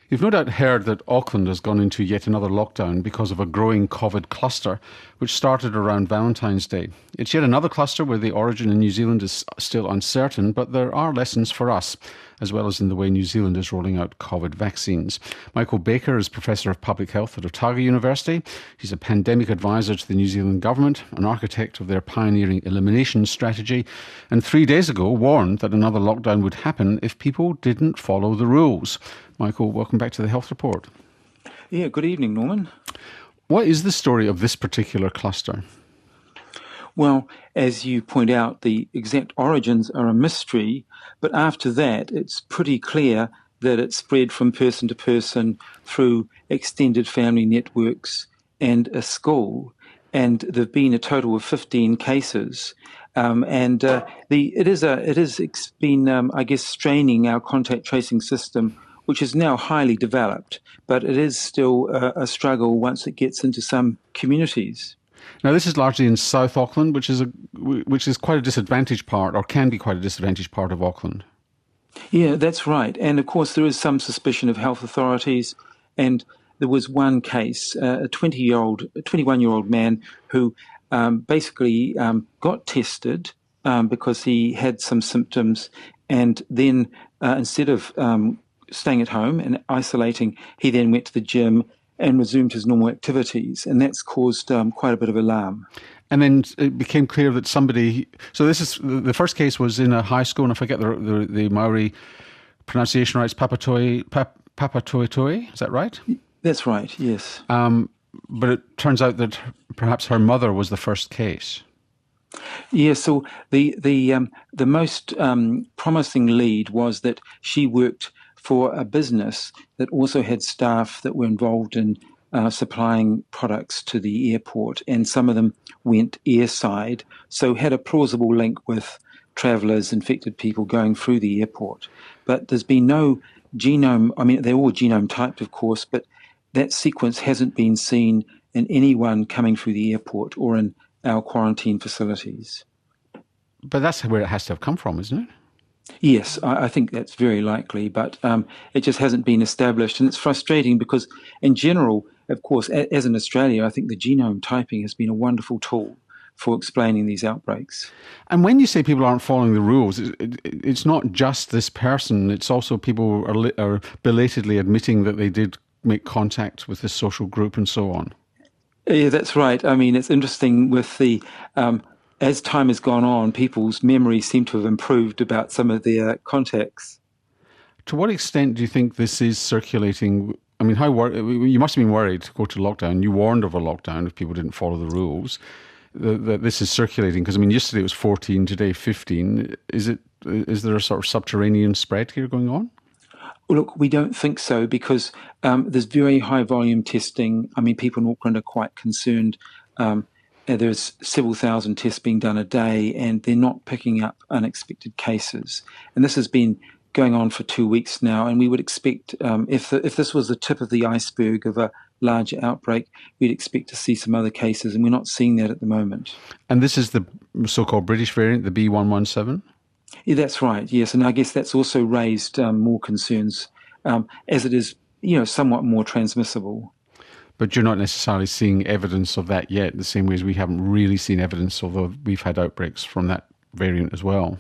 You've no doubt heard that Auckland has gone into yet another lockdown because of a growing COVID cluster, which started around Valentine's Day. It's yet another cluster where the origin in New Zealand is still uncertain, but there are lessons for us, as well as in the way New Zealand is rolling out COVID vaccines. Michael Baker is Professor of Public Health at Otago University. He's a pandemic advisor to the New Zealand Government, an architect of their pioneering elimination strategy, and 3 days ago warned that another lockdown would happen if people didn't follow the rules. Michael, welcome back to the Health Report. Yeah, good evening, Norman. What is the story of this particular cluster? Well, as you point out, the exact origins are a mystery, but after that, it's pretty clear that it spread from person to person through extended family networks and a school. And there have been a total of 15 cases. It has been, I guess, straining our contact tracing system, which is now highly developed, but it is still a struggle once it gets into some communities. Now, this is largely in South Auckland, which is quite a disadvantaged part, or can be quite a disadvantaged part of Auckland. Yeah, that's right. And of course, there is some suspicion of health authorities. And there was one case, a 21-year-old man who basically got tested because he had some symptoms, and then instead of staying at home and isolating, he then went to the gym and resumed his normal activities, and that's caused quite a bit of alarm. And then it became clear that somebody... So this is the first case was in a high school, and I forget the Maori pronunciation right, it's Papatoetoe, is that right? That's right, yes. But it turns out that perhaps her mother was the first case. Yeah, so the most promising lead was that she worked for a business that also had staff that were involved in supplying products to the airport, and some of them went airside, so had a plausible link with travellers, infected people going through the airport. But there's been no genome, I mean, they're all genome typed, of course, but that sequence hasn't been seen in anyone coming through the airport or in our quarantine facilities. But that's where it has to have come from, isn't it? Yes, I think that's very likely, but it just hasn't been established. And it's frustrating because, in general, of course, as in Australia, I think the genome typing has been a wonderful tool for explaining these outbreaks. And when you say people aren't following the rules, it's not just this person, it's also people are belatedly admitting that they did make contact with this social group and so on. Yeah, that's right. I mean, it's interesting with the... as time has gone on, people's memories seem to have improved about some of their contacts. To what extent do you think this is circulating? I mean, you must have been worried to go to lockdown. You warned of a lockdown if people didn't follow the rules. That this is circulating, because I mean, yesterday it was 14, today 15. Is there a sort of subterranean spread here going on? Look, we don't think so, because there's very high volume testing. I mean, people in Auckland are quite concerned. There's several thousand tests being done a day, and they're not picking up unexpected cases. And this has been going on for 2 weeks now, and we would expect, if this was the tip of the iceberg of a larger outbreak, we'd expect to see some other cases, and we're not seeing that at the moment. And this is the so-called British variant, the B.1.1.7? Yeah, that's right, yes. And I guess that's also raised more concerns, as it is, somewhat more transmissible. But you're not necessarily seeing evidence of that yet, the same way as we haven't really seen evidence, although we've had outbreaks from that variant as well.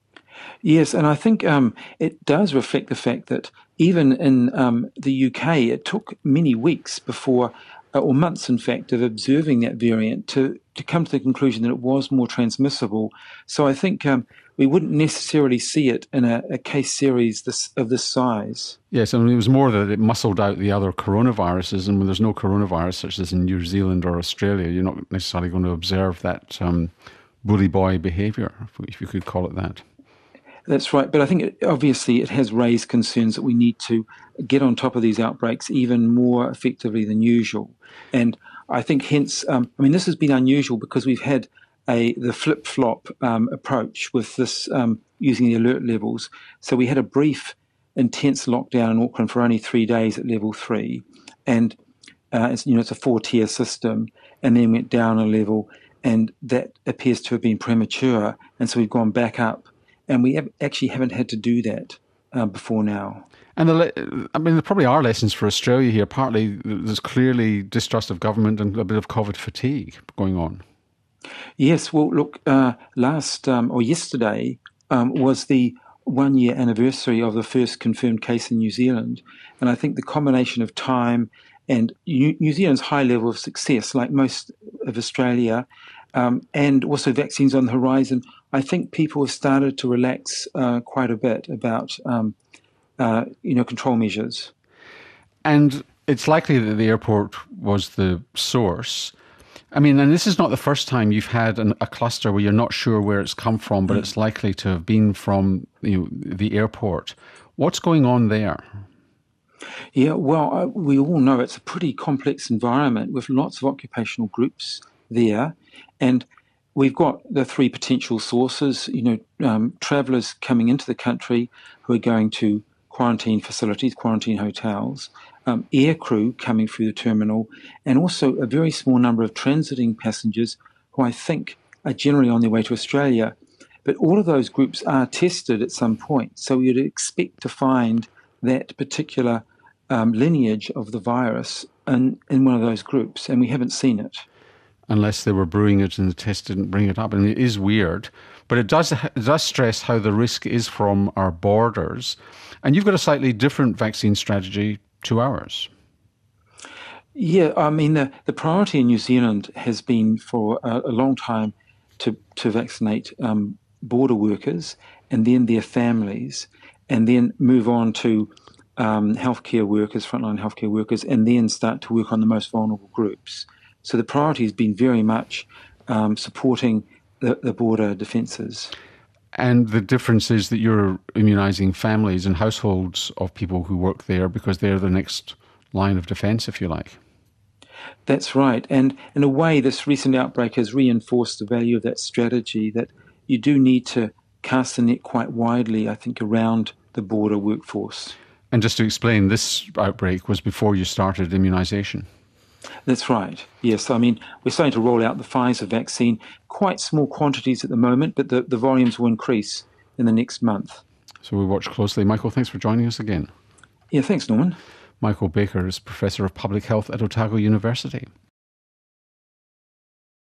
Yes, and I think it does reflect the fact that even in the UK, it took many weeks before, or months in fact, of observing that variant to come to the conclusion that it was more transmissible. So I think we wouldn't necessarily see it in a case series of this size. Yes, I mean, it was more that it muscled out the other coronaviruses, and when there's no coronavirus, such as in New Zealand or Australia, you're not necessarily going to observe that bully boy behaviour, if you could call it that. That's right, but I think obviously it has raised concerns that we need to get on top of these outbreaks even more effectively than usual. And I think hence, this has been unusual because we've had the flip-flop approach with this using the alert levels. So we had a brief, intense lockdown in Auckland for only 3 days at level 3, and it's a 4-tier system, and then went down a level, and that appears to have been premature, and so we've gone back up, and we actually haven't had to do that. before now. And there probably are lessons for Australia here. Partly there's clearly distrust of government and a bit of COVID fatigue going on. Yes, well, look, yesterday was the 1 year anniversary of the first confirmed case in New Zealand. And I think the combination of time and New Zealand's high level of success, like most of Australia, and also vaccines on the horizon, I think people have started to relax quite a bit about control measures. And it's likely that the airport was the source. I mean, and this is not the first time you've had a cluster where you're not sure where it's come from, but it's likely to have been from the airport. What's going on there? Yeah, well, we all know it's a pretty complex environment with lots of occupational groups there. And we've got the three potential sources, travellers coming into the country who are going to quarantine facilities, quarantine hotels, air crew coming through the terminal, and also a very small number of transiting passengers who I think are generally on their way to Australia. But all of those groups are tested at some point. So you'd expect to find that particular lineage of the virus in one of those groups, and we haven't seen it. Unless they were brewing it and the test didn't bring it up. And it is weird, but it does stress how the risk is from our borders. And you've got a slightly different vaccine strategy to ours. Yeah, I mean, the priority in New Zealand has been for a long time to vaccinate border workers and then their families, and then move on to healthcare workers, frontline healthcare workers, and then start to work on the most vulnerable groups. So the priority has been very much supporting the border defences. And the difference is that you're immunising families and households of people who work there because they're the next line of defence, if you like. That's right. And in a way, this recent outbreak has reinforced the value of that strategy, that you do need to cast the net quite widely, I think, around the border workforce. And just to explain, this outbreak was before you started immunisation. That's right, yes. I mean, we're starting to roll out the Pfizer vaccine, quite small quantities at the moment, but the volumes will increase in the next month. So we'll watch closely. Michael, thanks for joining us again. Yeah, thanks, Norman. Michael Baker is Professor of Public Health at Otago University.